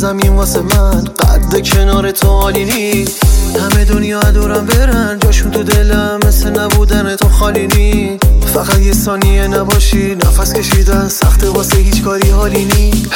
زمین واسه من قد کنار تو عالی نیست. همه دنیا دورم برن جاشون تو دلم مثل نبودن تو خالی نیست. فقط یه ثانیه نباشی نفس کشیدن سخته واسه هیچ کاری حالی نیست.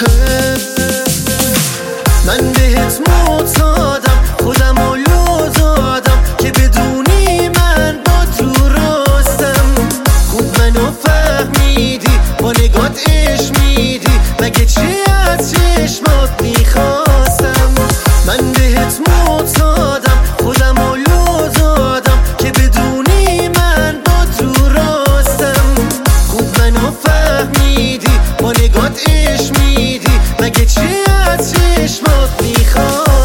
من بهت معتادم خودمو لو دادم که بدونی من با تو راستم. خوب منو فهمیدی با نگات عشق میدی مگه چی از چشمات میخواستم. من بهت معتادم خودمو لو دادم که بدونی من با تو راستم. خوب منو فهمیدی با نگات عشق میدی مگه چی از چشمات میخواستم.